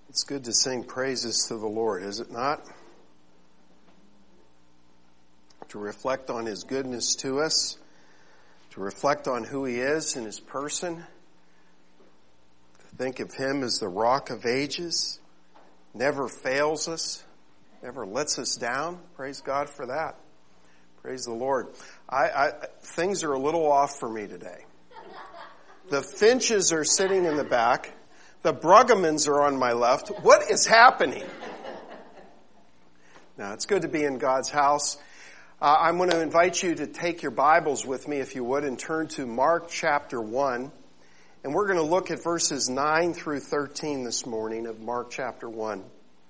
It's good to sing praises to the Lord, is it not? To reflect on His goodness to us, to reflect on who He is in His person, to think of Him as the rock of ages, never fails us, never lets us down. Praise God for that. Praise the Lord. Things are a little off for me today. The Finches are sitting in the back. The Brueggemans are on my left. What is happening? Now, it's good to be in God's house. I'm going to invite you to take your Bibles with me, if you would, and turn to Mark chapter 1. And we're going to look at verses 9 through 13 this morning of Mark chapter 1.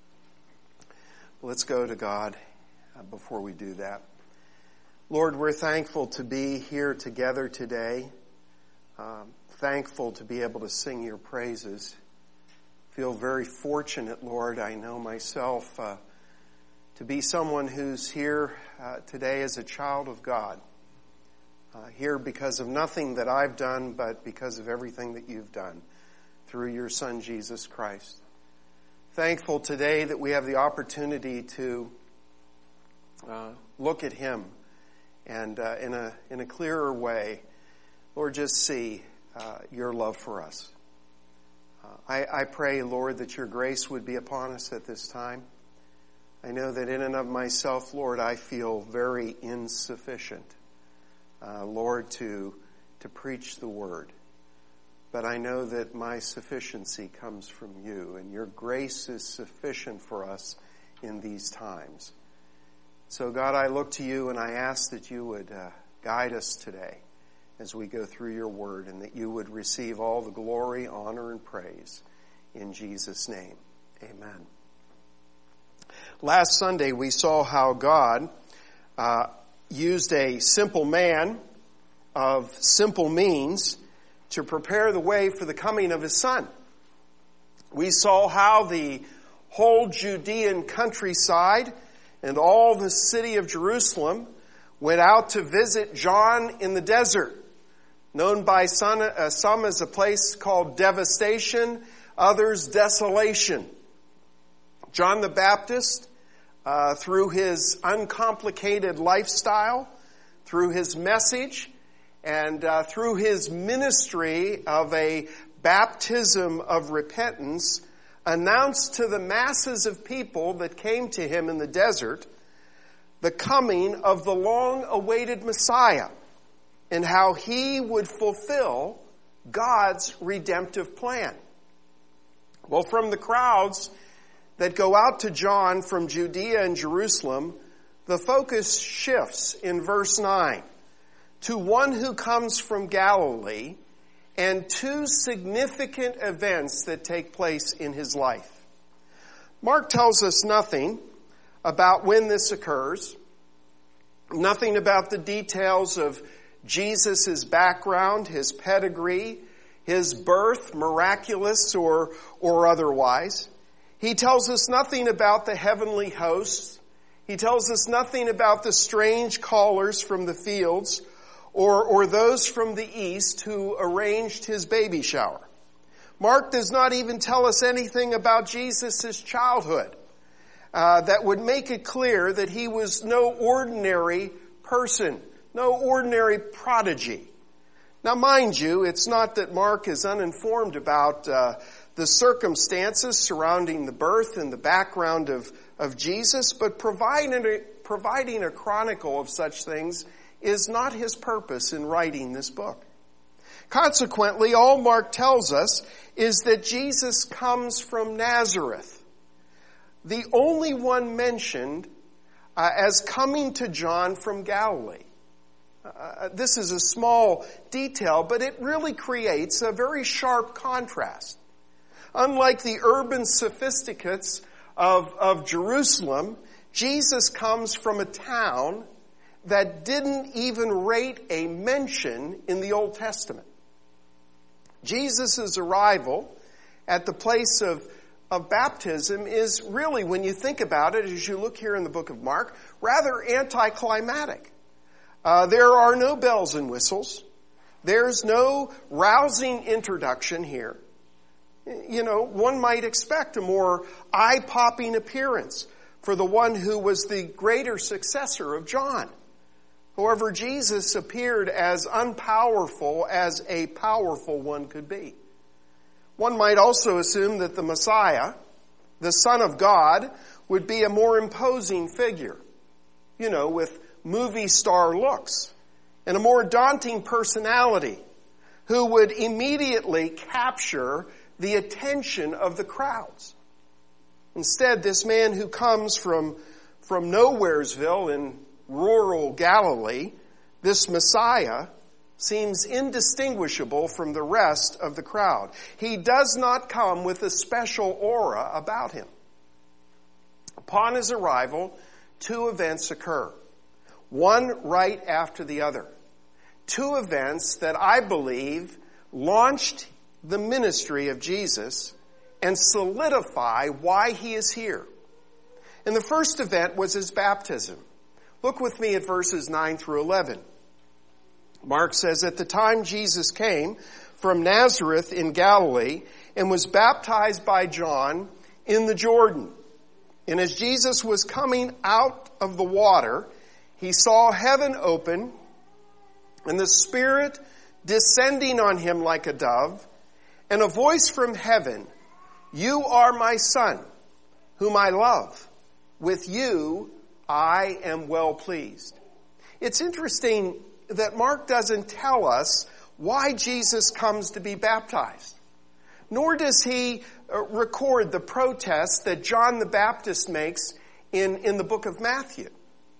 Let's go to God before we do that. Lord, we're thankful to be here together today. Thankful to be able to sing your praises. Feel very fortunate, Lord, I know myself, to be someone who's here today as a child of God. Here because of nothing that I've done, but because of everything that you've done through your Son, Jesus Christ. Thankful today that we have the opportunity to look at Him and in a clearer way, Lord, just see your love for us. I pray, Lord, that your grace would be upon us at this time. I know that in and of myself, Lord, I feel very insufficient, Lord, to preach the word. But I know that my sufficiency comes from you, and your grace is sufficient for us in these times. So, God, I look to you and I ask that you would guide us today as we go through your word, and that you would receive all the glory, honor, and praise in Jesus' name. Amen. Last Sunday, we saw how God used a simple man of simple means to prepare the way for the coming of his Son. We saw how the whole Judean countryside and all the city of Jerusalem went out to visit John in the desert, known by some as a place called Devastation, others Desolation. John the Baptist, through his uncomplicated lifestyle, through his message, and through his ministry of a baptism of repentance, announced to the masses of people that came to him in the desert the coming of the long-awaited Messiah, and how he would fulfill God's redemptive plan. Well, from the crowds that go out to John from Judea and Jerusalem, the focus shifts in verse 9 to one who comes from Galilee and two significant events that take place in his life. Mark tells us nothing about when this occurs, nothing about the details of Jesus' background, his pedigree, his birth, miraculous or otherwise. He tells us nothing about the heavenly hosts. He tells us nothing about the strange callers from the fields or those from the east who arranged his baby shower. Mark does not even tell us anything about Jesus' childhood that would make it clear that he was no ordinary person, no ordinary prodigy. Now, mind you, it's not that Mark is uninformed about the circumstances surrounding the birth and the background of Jesus, but providing a chronicle of such things is not his purpose in writing this book. Consequently, all Mark tells us is that Jesus comes from Nazareth, the only one mentioned as coming to John from Galilee. This is a small detail, but it really creates a very sharp contrast. Unlike the urban sophisticates of Jerusalem, Jesus comes from a town that didn't even rate a mention in the Old Testament. Jesus' arrival at the place of baptism is really, when you think about it, as you look here in the book of Mark, rather anticlimactic. There are no bells and whistles. There's no rousing introduction here. One might expect a more eye-popping appearance for the one who was the greater successor of John. However, Jesus appeared as unpowerful as a powerful one could be. One might also assume that the Messiah, the Son of God, would be a more imposing figure, with movie star looks and a more daunting personality who would immediately capture the attention of the crowds. Instead, this man who comes from Nowheresville in rural Galilee, this Messiah, seems indistinguishable from the rest of the crowd. He does not come with a special aura about him. Upon his arrival, two events occur, one right after the other. Two events that I believe launched the ministry of Jesus and solidify why he is here. And the first event was his baptism. Look with me at verses 9 through 11. Mark says, "At the time Jesus came from Nazareth in Galilee and was baptized by John in the Jordan. And as Jesus was coming out of the water, he saw heaven open and the Spirit descending on him like a dove, and a voice from heaven, 'You are my Son, whom I love. With you I am well pleased.'" It's interesting that Mark doesn't tell us why Jesus comes to be baptized. Nor does he record the protest that John the Baptist makes in the book of Matthew.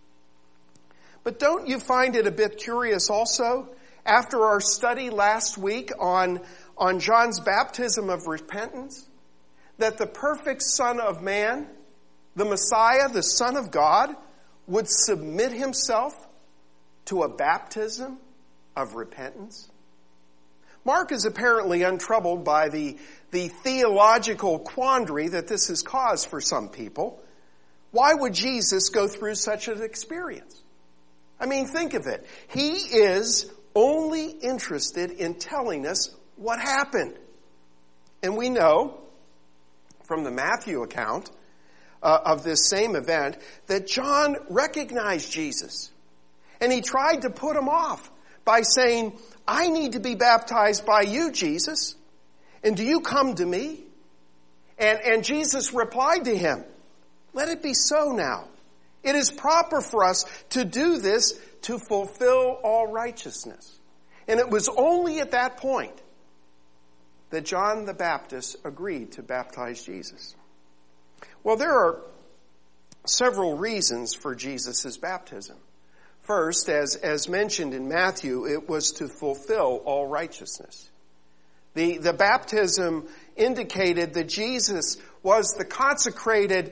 But don't you find it a bit curious also, after our study last week on John's baptism of repentance, that the perfect Son of Man, the Messiah, the Son of God, would submit himself to a baptism of repentance? Mark is apparently untroubled by the theological quandary that this has caused for some people. Why would Jesus go through such an experience? I mean, think of it. He is only interested in telling us what happened. And we know from the Matthew account of this same event that John recognized Jesus. And he tried to put him off by saying, "I need to be baptized by you, Jesus. And do you come to me?" And Jesus replied to him, "Let it be so now. It is proper for us to do this to fulfill all righteousness." And it was only at that point that John the Baptist agreed to baptize Jesus. Well, there are several reasons for Jesus' baptism. First, as mentioned in Matthew, it was to fulfill all righteousness. The baptism indicated that Jesus was consecrated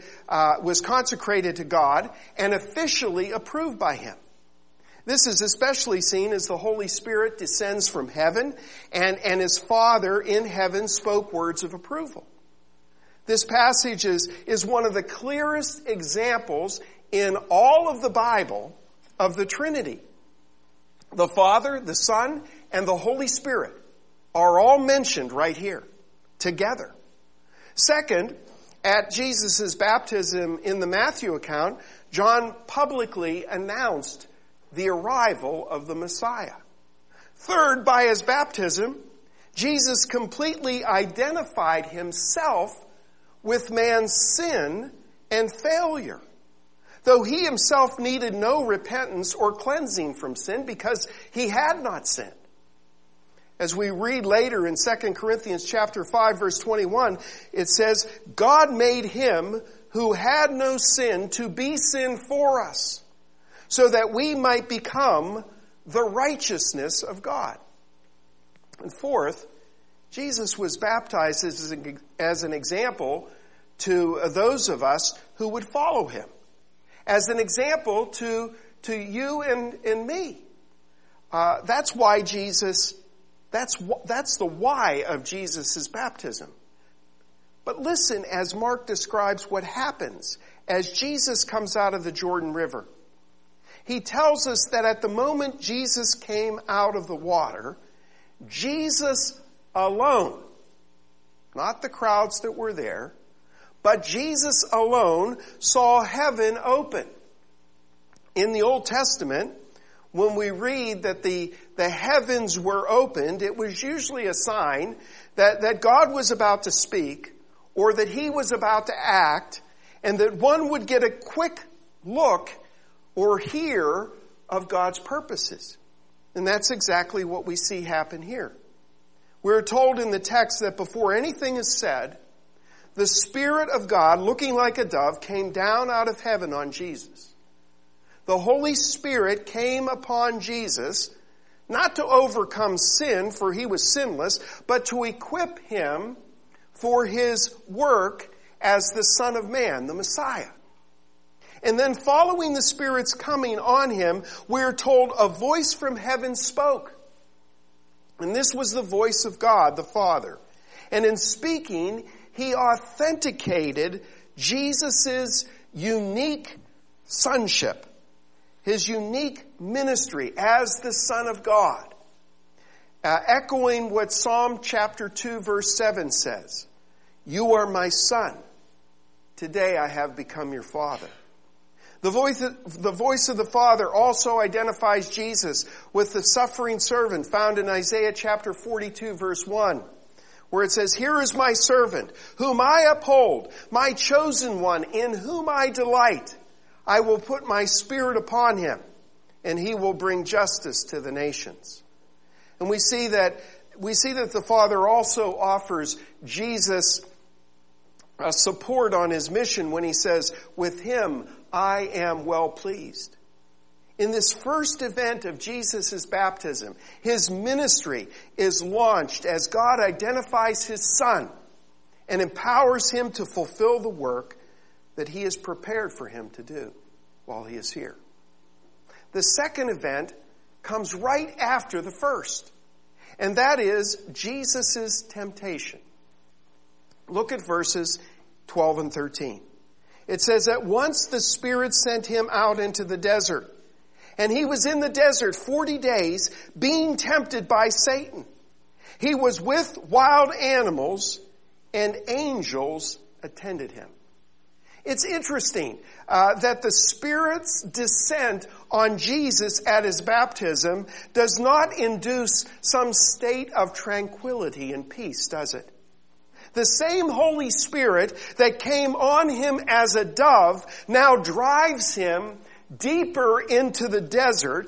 to God and officially approved by him. This is especially seen as the Holy Spirit descends from heaven and his Father in heaven spoke words of approval. This passage is one of the clearest examples in all of the Bible of the Trinity. The Father, the Son, and the Holy Spirit are all mentioned right here together. Second, at Jesus' baptism in the Matthew account, John publicly announced the arrival of the Messiah. Third, by his baptism, Jesus completely identified himself with man's sin and failure, though he himself needed no repentance or cleansing from sin because he had not sinned. As we read later in 2 Corinthians chapter 5, verse 21, it says, "God made him who had no sin to be sin for us, so that we might become the righteousness of God." And fourth, Jesus was baptized as an example to those of us who would follow him, as an example to you and me. That's why that's the why of Jesus' baptism. But listen as Mark describes what happens as Jesus comes out of the Jordan River. He tells us that at the moment Jesus came out of the water, Jesus alone not the crowds that were there, but Jesus alone saw heaven open. In the Old Testament, when we read that the heavens were opened, it was usually a sign that God was about to speak or that he was about to act, and that one would get a quick look or hear of God's purposes. And that's exactly what we see happen here. We're told in the text that before anything is said, the Spirit of God, looking like a dove, came down out of heaven on Jesus. The Holy Spirit came upon Jesus, not to overcome sin, for he was sinless, but to equip him for his work as the Son of Man, the Messiah. And then following the Spirit's coming on him, we're told a voice from heaven spoke. And this was the voice of God, the Father. And in speaking, he authenticated Jesus' unique sonship, his unique ministry as the Son of God. Echoing what Psalm chapter 2 verse 7 says, "You are my son. Today I have become your father." The voice of the Father also identifies Jesus with the suffering servant found in Isaiah chapter 42 verse 1, where it says, "Here is my servant, whom I uphold, my chosen one, in whom I delight. I will put my spirit upon him, and he will bring justice to the nations." And we see that the Father also offers Jesus support on his mission when he says, "With him I am well pleased." In this first event of Jesus' baptism, his ministry is launched as God identifies his Son and empowers him to fulfill the work that he has prepared for him to do while he is here. The second event comes right after the first, and that is Jesus' temptation. Look at verses 12 and 13. It says, "At once the Spirit sent him out into the desert, and he was in the desert 40 days, being tempted by Satan. He was with wild animals, and angels attended him." It's interesting that the Spirit's descent on Jesus at his baptism does not induce some state of tranquility and peace, does it? The same Holy Spirit that came on him as a dove now drives him deeper into the desert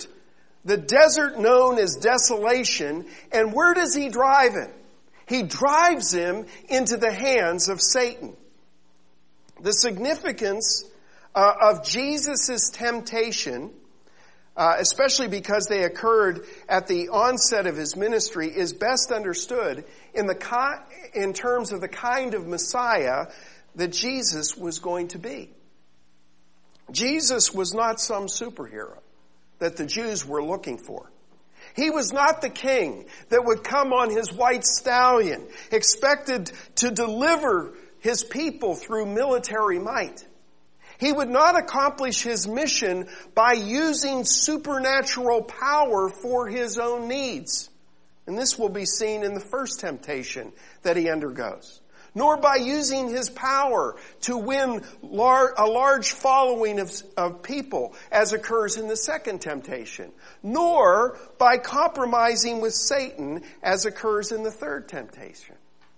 known as desolation. And where does he drive him? He drives him into the hands of Satan. The significance of Jesus' temptation, especially because they occurred at the onset of his ministry, is best understood in terms of the kind of Messiah that Jesus was going to be. Jesus was not some superhero that the Jews were looking for. He was not the king that would come on his white stallion, expected to deliver his people through military might. He would not accomplish his mission by using supernatural power for his own needs. And this will be seen in the first temptation that he undergoes. Nor by using his power to win a large following of people, as occurs in the second temptation. Nor by compromising with Satan, as occurs in the third temptation.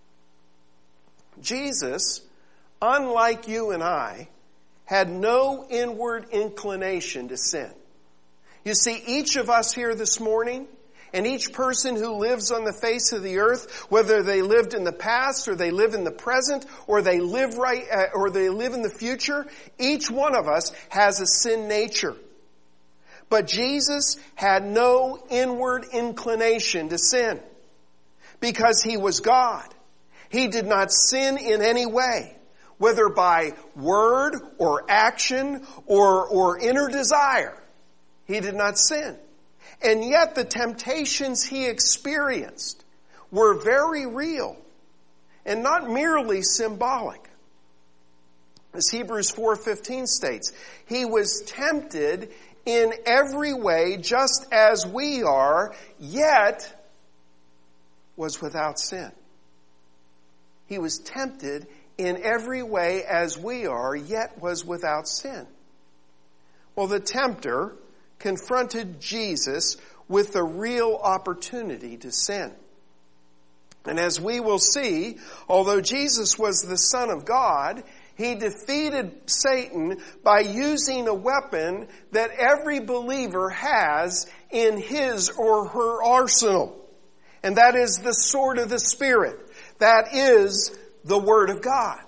Jesus, unlike you and I, had no inward inclination to sin. You see, each of us here this morning, and each person who lives on the face of the earth, whether they lived in the past or they live in the present or they live in the future, each one of us has a sin nature. But Jesus had no inward inclination to sin because he was God. He did not sin in any way, whether by word or action or inner desire. He did not sin. And yet the temptations he experienced were very real and not merely symbolic. As Hebrews 4:15 states, he was tempted in every way just as we are, yet was without sin. He was tempted in every way as we are, yet was without sin. Well, the tempter confronted Jesus with the real opportunity to sin. And as we will see, although Jesus was the Son of God, he defeated Satan by using a weapon that every believer has in his or her arsenal. And that is the sword of the Spirit. That is the Word of God.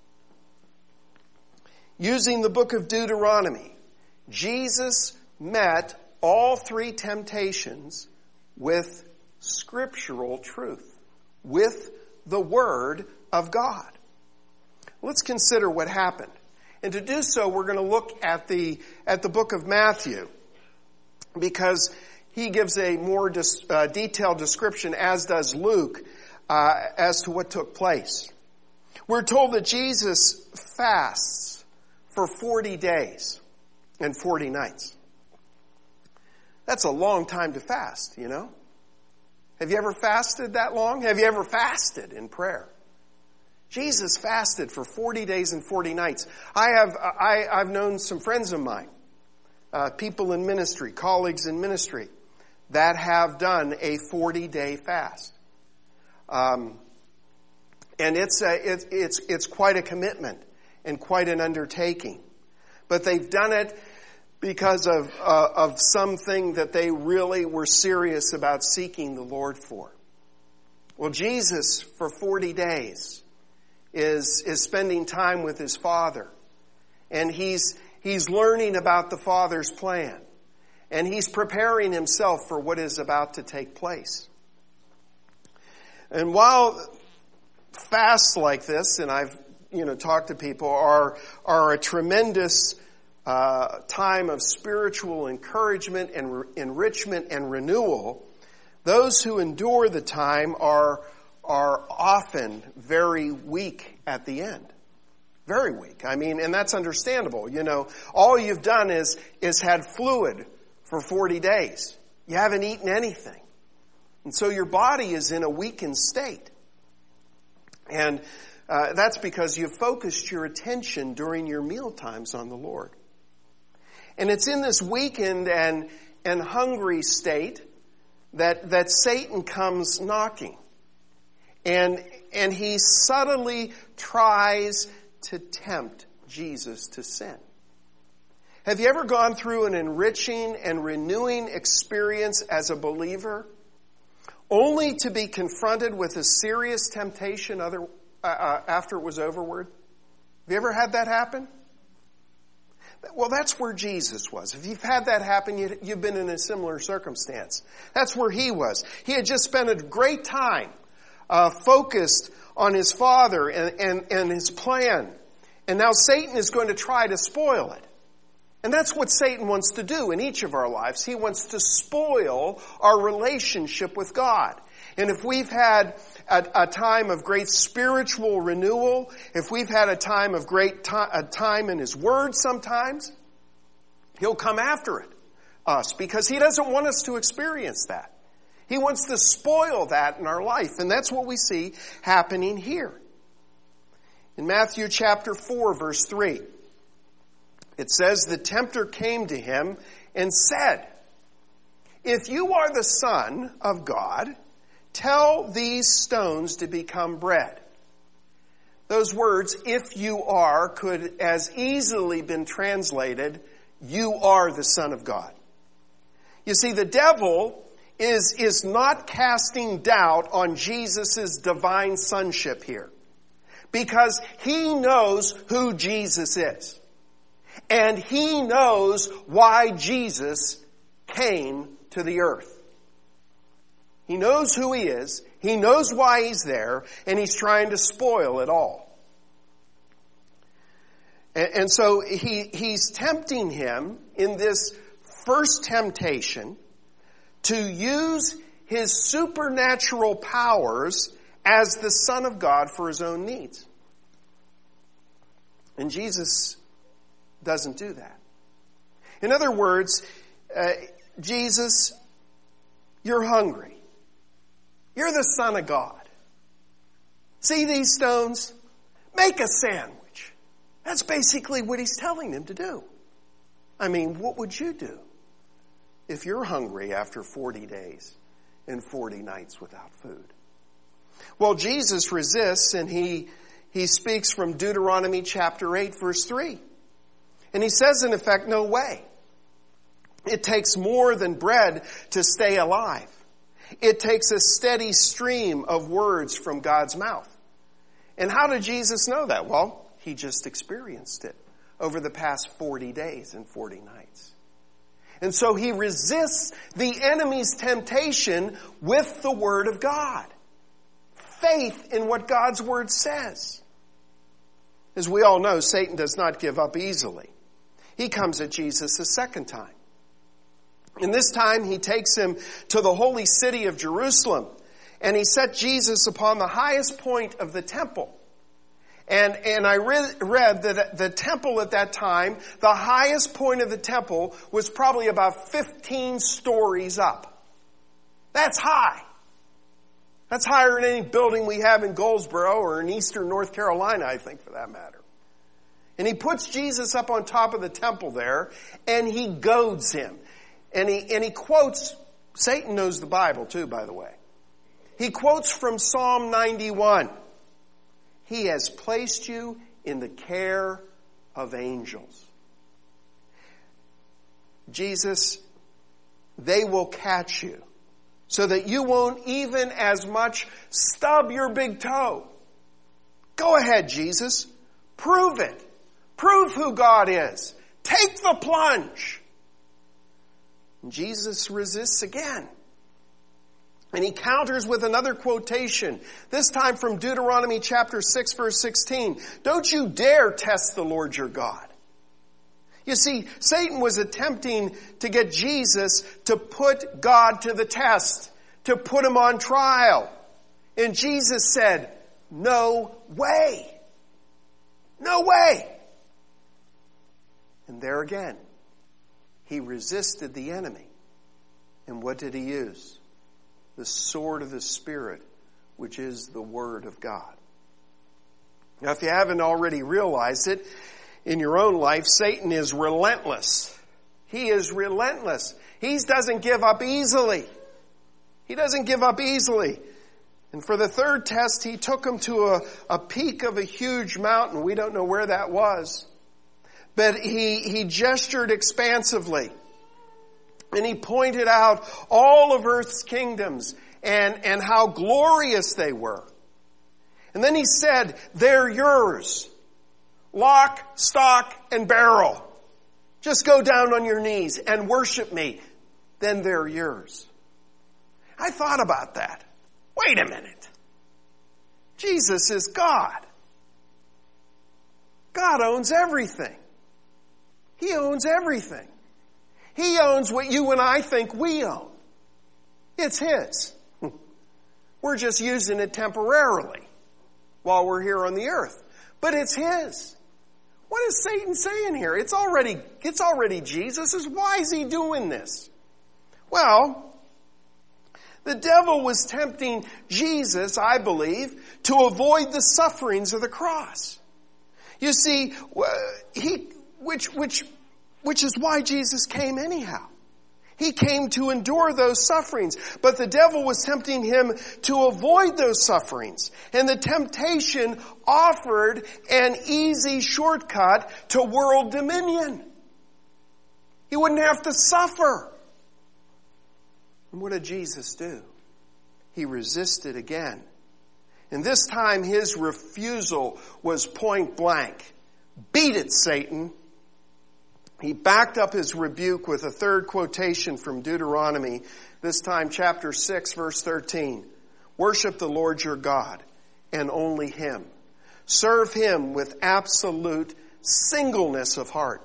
Using the book of Deuteronomy, Jesus met all three temptations with scriptural truth, with the Word of God. Let's consider what happened. And to do so, we're going to look at the book of Matthew, because he gives a more detailed description, as does Luke, as to what took place. We're told that Jesus fasts for 40 days and 40 nights. That's a long time to fast, you know. Have you ever fasted that long? Have you ever fasted in prayer? Jesus fasted for 40 days and 40 nights. I've known some friends of mine, people in ministry, colleagues in ministry, that have done a 40-day fast. And it's quite a commitment and quite an undertaking. But they've done it because of something that they really were serious about seeking the Lord for. Well, Jesus, for 40 days, is spending time with his Father. And he's learning about the Father's plan. And he's preparing himself for what is about to take place. And while fasts like this, and I've talked to people, are a tremendous time of spiritual encouragement and enrichment and renewal, those who endure the time are often very weak at the end. Very weak. I mean, and that's understandable. All you've done is had fluid for 40 days. You haven't eaten anything. And so your body is in a weakened state. And that's because you've focused your attention during your meal times on the Lord. And it's in this weakened and hungry state that Satan comes knocking. And he subtly tries to tempt Jesus to sin. Have you ever gone through an enriching and renewing experience as a believer, only to be confronted with a serious temptation after it was overward? Have you ever had that happen? Well, that's where Jesus was. If you've had that happen, you've been in a similar circumstance. That's where he was. He had just spent a great time focused on his Father and his plan. And now Satan is going to try to spoil it. And that's what Satan wants to do in each of our lives. He wants to spoil our relationship with God. And if we've had a time of great spiritual renewal, if we've had a time of great time in his Word sometimes, he'll come after us because he doesn't want us to experience that. He wants to spoil that in our life. And that's what we see happening here. In Matthew chapter 4, verse 3, it says, "The tempter came to him and said, 'If you are the Son of God, tell these stones to become bread.'" Those words, "if you are," could as easily been translated, "you are the Son of God." You see, the devil is not casting doubt on Jesus' divine sonship here, because he knows who Jesus is. And he knows why Jesus came to the earth. He knows who he is. He knows why he's there. And he's trying to spoil it all. And so he's tempting him in this first temptation to use his supernatural powers as the Son of God for his own needs. And Jesus doesn't do that. In other words, Jesus, you're hungry. You're the Son of God. See these stones? Make a sandwich. That's basically what he's telling them to do. I mean, what would you do if you're hungry after 40 days and 40 nights without food? Well, Jesus resists, and he speaks from Deuteronomy chapter 8, verse 3. And he says, in effect, no way. It takes more than bread to stay alive. It takes a steady stream of words from God's mouth. And how did Jesus know that? Well, he just experienced it over the past 40 days and 40 nights. And so he resists the enemy's temptation with the Word of God. Faith in what God's Word says. As we all know, Satan does not give up easily. He comes at Jesus a second time. And this time he takes him to the holy city of Jerusalem. And he set Jesus upon the highest point of the temple. And I read that the temple at that time, the highest point of the temple was probably about 15 stories up. That's high. That's higher than any building we have in Goldsboro or in eastern North Carolina, I think, for that matter. And he puts Jesus up on top of the temple there, and he goads him. And he quotes, Satan knows the Bible too, by the way. He quotes from Psalm 91. He has placed you in the care of angels. Jesus, they will catch you so that you won't even as much stub your big toe. Go ahead, Jesus. Prove it. Prove who God is. Take the plunge. And Jesus resists again. And he counters with another quotation, this time from Deuteronomy chapter 6, verse 16. Don't you dare test the Lord your God. You see, Satan was attempting to get Jesus to put God to the test, to put him on trial. And Jesus said, no way. No way. And there again, he resisted the enemy. And what did he use? The sword of the Spirit, which is the Word of God. Now, if you haven't already realized it, in your own life, Satan is relentless. He is relentless. He doesn't give up easily. He doesn't give up easily. And for the third test, he took him to a peak of a huge mountain. We don't know where that was. But he gestured expansively. And he pointed out all of earth's kingdoms and how glorious they were. And then he said, they're yours. Lock, stock, and barrel. Just go down on your knees and worship me. Then they're yours. I thought about that. Wait a minute. Jesus is God. God owns everything. He owns everything. He owns what you and I think we own. It's His. We're just using it temporarily while we're here on the earth. But it's His. What is Satan saying here? It's already Jesus'. Why is he doing this? Well, the devil was tempting Jesus, I believe, to avoid the sufferings of the cross. You see, which is why Jesus came anyhow. He came to endure those sufferings. But the devil was tempting him to avoid those sufferings. And the temptation offered an easy shortcut to world dominion. He wouldn't have to suffer. And what did Jesus do? He resisted again. And this time his refusal was point blank. Beat it, Satan. He backed up his rebuke with a third quotation from Deuteronomy, this time chapter 6, verse 13. Worship the Lord your God, and only Him. Serve Him with absolute singleness of heart.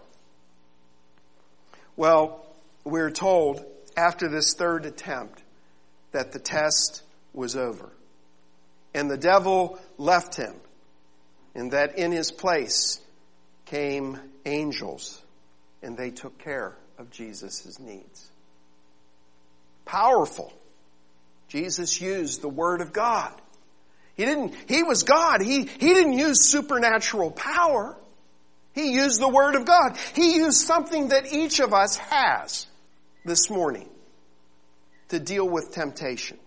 Well, we're told after this third attempt that the test was over. And the devil left him, and that in his place came angels. And they took care of Jesus' needs. Powerful. Jesus used the Word of God. He was God. He didn't use supernatural power. He used the Word of God. He used something that each of us has this morning to deal with temptation.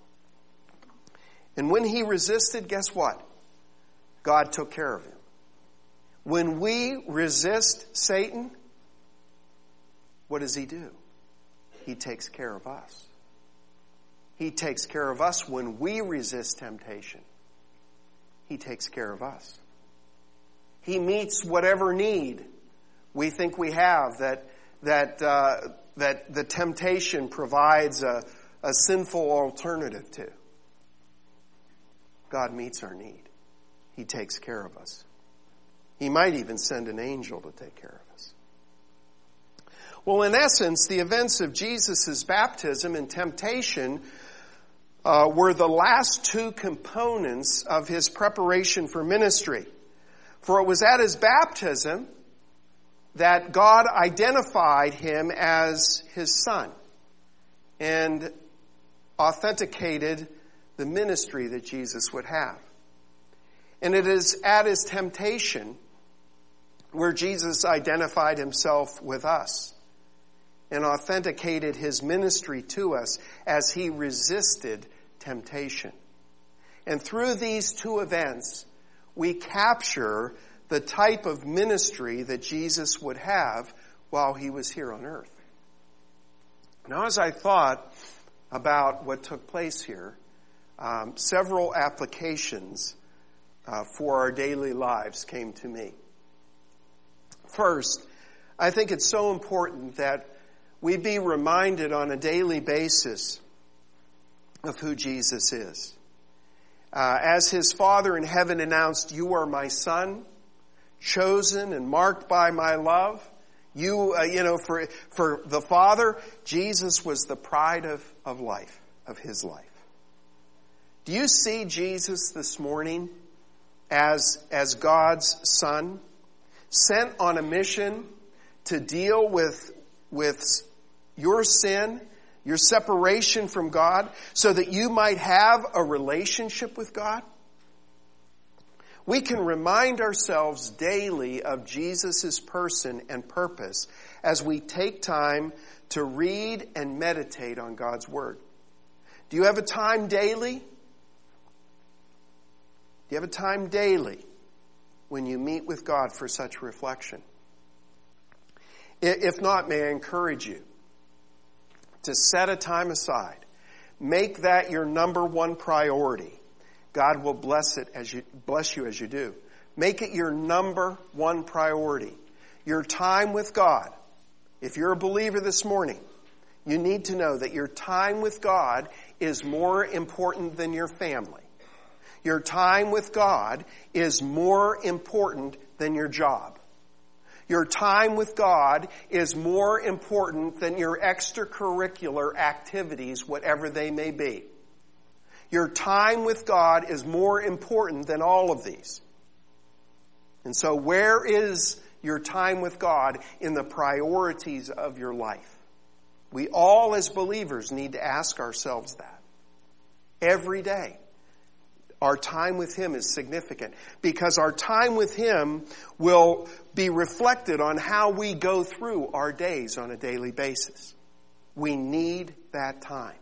And when he resisted, guess what? God took care of him. When we resist Satan, what does he do? He takes care of us. He takes care of us when we resist temptation. He takes care of us. He meets whatever need we think we have that the temptation provides a sinful alternative to. God meets our need. He takes care of us. He might even send an angel to take care of us. Well, in essence, the events of Jesus' baptism and temptation were the last two components of his preparation for ministry. For it was at his baptism that God identified him as his son and authenticated the ministry that Jesus would have. And it is at his temptation where Jesus identified himself with us and authenticated his ministry to us as he resisted temptation. And through these two events, we capture the type of ministry that Jesus would have while he was here on earth. Now, as I thought about what took place here, several applications for our daily lives came to me. First, I think it's so important that we be reminded on a daily basis of who Jesus is. As his Father in heaven announced, "You are my Son, chosen and marked by my love." For the Father, Jesus was the pride of life, of his life. Do you see Jesus this morning as God's Son, sent on a mission to deal with your sin, your separation from God, so that you might have a relationship with God? We can remind ourselves daily of Jesus' person and purpose as we take time to read and meditate on God's Word. Do you have a time daily? Do you have a time daily when you meet with God for such reflection? If not, may I encourage you to set a time aside. Make that your number one priority. God will bless you as you do. Make it your number one priority. Your time with God. If you're a believer this morning, you need to know that your time with God is more important than your family. Your time with God is more important than your job. Your time with God is more important than your extracurricular activities, whatever they may be. Your time with God is more important than all of these. And so where is your time with God in the priorities of your life? We all as believers need to ask ourselves that every day. Our time with him is significant because our time with him will be reflected on how we go through our days on a daily basis. We need that time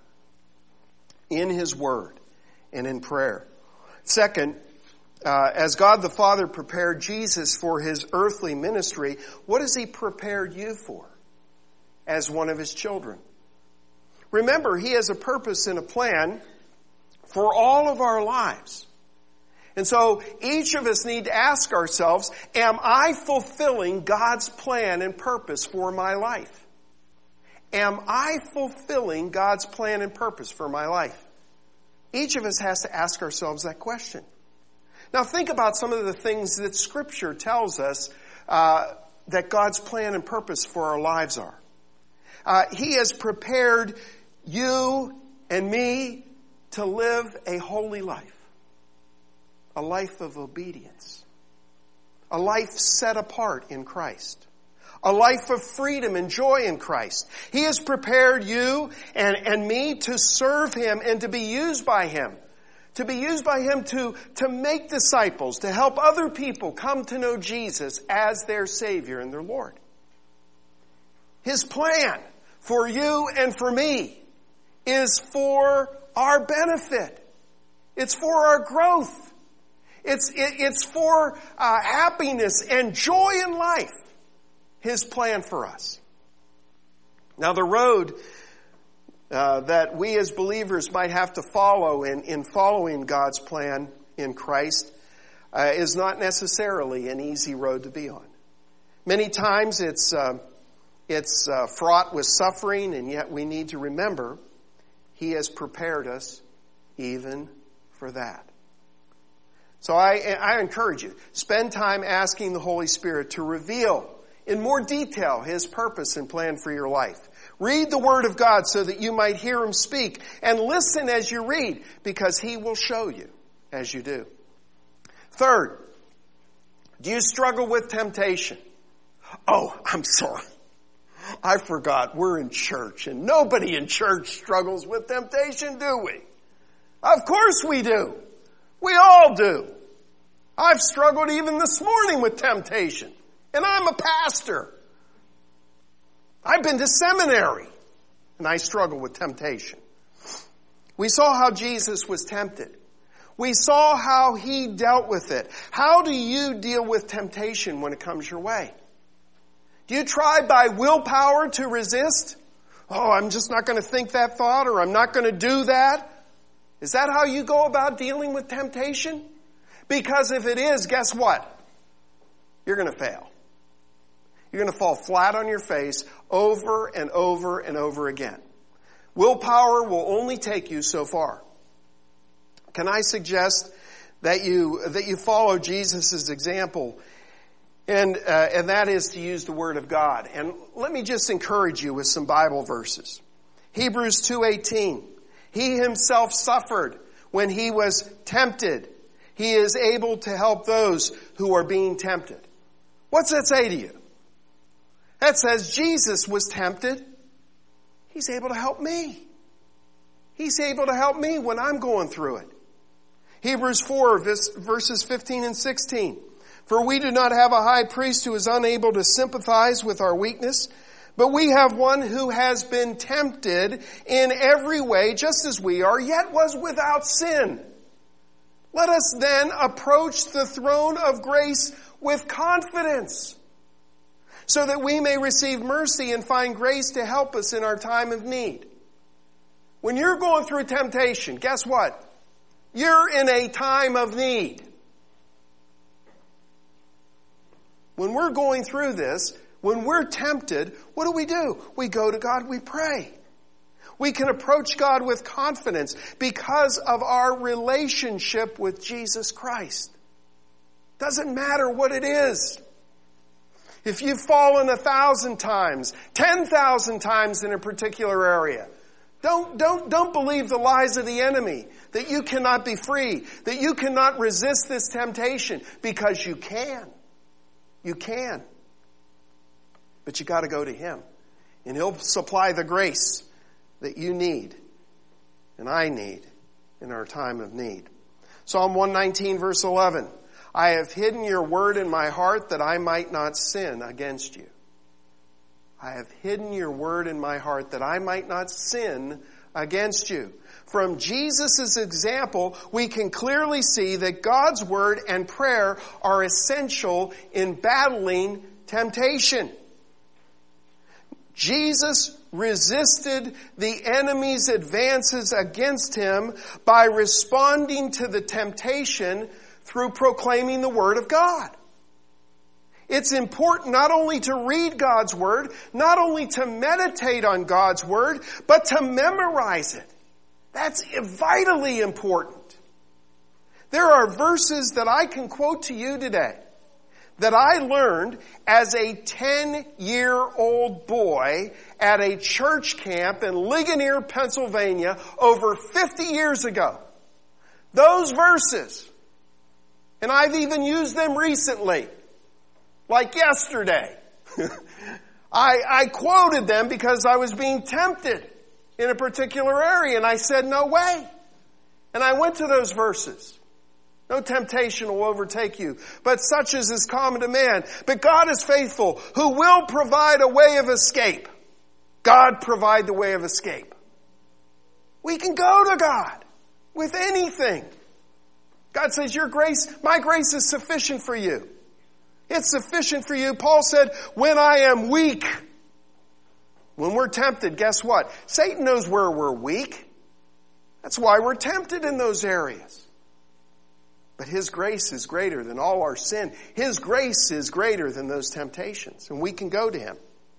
in his word and in prayer. Second, as God the Father prepared Jesus for his earthly ministry, what has he prepared you for as one of his children? Remember, he has a purpose and a plan for all of our lives. And so each of us need to ask ourselves, am I fulfilling God's plan and purpose for my life? Am I fulfilling God's plan and purpose for my life? Each of us has to ask ourselves that question. Now think about some of the things that Scripture tells us that God's plan and purpose for our lives are. He has prepared you and me to live a holy life, a life of obedience, a life set apart in Christ, a life of freedom and joy in Christ. He has prepared you and me to serve him and to be used by him, to be used by Him to make disciples, to help other people come to know Jesus as their Savior and their Lord. His plan for you and for me is for our benefit. It's for our growth. It's for happiness and joy in life. His plan for us. Now the road that we as believers might have to follow in following God's plan in Christ is not necessarily an easy road to be on. Many times it's fraught with suffering, and yet we need to remember He has prepared us even for that. So I encourage you, spend time asking the Holy Spirit to reveal in more detail His purpose and plan for your life. Read the Word of God so that you might hear Him speak, and listen as you read, because He will show you as you do. Third, do you struggle with temptation? Oh, I'm sorry. I forgot we're in church, and nobody in church struggles with temptation, do we? Of course we do. We all do. I've struggled even this morning with temptation, and I'm a pastor. I've been to seminary, and I struggle with temptation. We saw how Jesus was tempted. We saw how He dealt with it. How do you deal with temptation when it comes your way? Do you try by willpower to resist? Oh, I'm just not going to think that thought, or I'm not going to do that. Is that how you go about dealing with temptation? Because if it is, guess what? You're going to fail. You're going to fall flat on your face over and over and over again. Willpower will only take you so far. Can I suggest that you follow Jesus' example, and that is to use the Word of God. And let me just encourage you with some Bible verses. Hebrews 2:18. He Himself suffered when He was tempted. He is able to help those who are being tempted. What's that say to you? That says Jesus was tempted. He's able to help me. He's able to help me when I'm going through it. Hebrews 4, verses 15 and 16. For we do not have a high priest who is unable to sympathize with our weakness, but we have one who has been tempted in every way, just as we are, yet was without sin. Let us then approach the throne of grace with confidence, so that we may receive mercy and find grace to help us in our time of need. When you're going through temptation, guess what? You're in a time of need. When we're going through this, when we're tempted, what do? We go to God, we pray. We can approach God with confidence because of our relationship with Jesus Christ. Doesn't matter what it is. If you've fallen 1,000 times, 10,000 times in a particular area, don't believe the lies of the enemy that you cannot be free, that you cannot resist this temptation, because you can. You can. But you got to go to Him, and He'll supply the grace that you need and I need in our time of need. Psalm 119, verse 11. I have hidden your word in my heart that I might not sin against you. I have hidden your word in my heart that I might not sin against you. From Jesus' example, we can clearly see that God's word and prayer are essential in battling temptation. Jesus resisted the enemy's advances against Him by responding to the temptation through proclaiming the Word of God. It's important not only to read God's Word, not only to meditate on God's Word, but to memorize it. That's vitally important. There are verses that I can quote to you today that I learned as a 10-year-old boy at a church camp in Ligonier, Pennsylvania, over 50 years ago. Those verses, and I've even used them recently, like yesterday. I quoted them because I was being tempted in a particular area, and I said, no way. And I went to those verses. No temptation will overtake you, but such as is common to man. But God is faithful, who will provide a way of escape. God provide the way of escape. We can go to God with anything. God says, my grace is sufficient for you. It's sufficient for you. Paul said, when I am weak. When we're tempted, guess what? Satan knows where we're weak. That's why we're tempted in those areas. But His grace is greater than all our sin. His grace is greater than those temptations. And we can go to Him.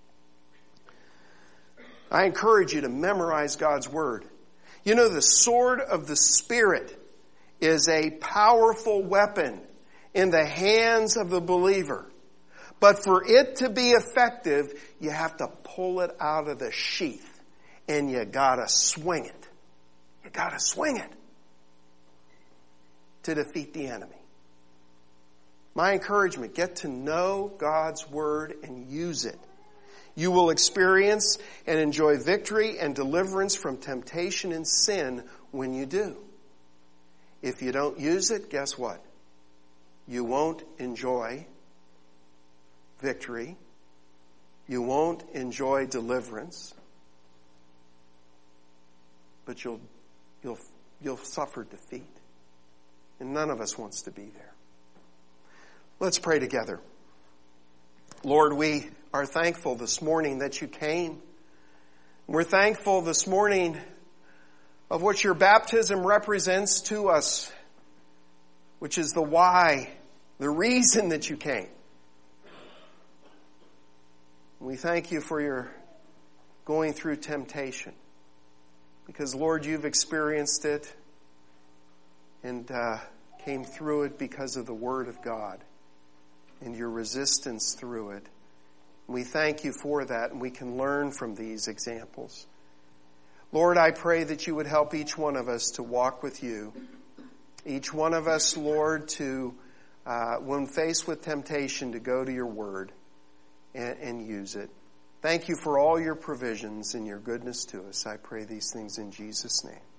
I encourage you to memorize God's Word. You know, the sword of the Spirit is a powerful weapon in the hands of the believer. But for it to be effective, you have to pull it out of the sheath. And you gotta swing it. You gotta swing it to defeat the enemy. My encouragement, get to know God's Word and use it. You will experience and enjoy victory and deliverance from temptation and sin when you do. If you don't use it, guess what? You won't enjoy victory. You won't enjoy deliverance. But you'll suffer defeat. And none of us wants to be there. Let's pray together. Lord, we are thankful this morning that you came. We're thankful this morning of what your baptism represents to us, which is the why, the reason that you came. We thank you for your going through temptation, because, Lord, you've experienced it and came through it because of the Word of God and your resistance through it. We thank you for that, and we can learn from these examples. Lord, I pray that you would help each one of us to walk with you. Each one of us, Lord, to, when faced with temptation, to go to your Word and use it. Thank you for all your provisions and your goodness to us. I pray these things in Jesus' name.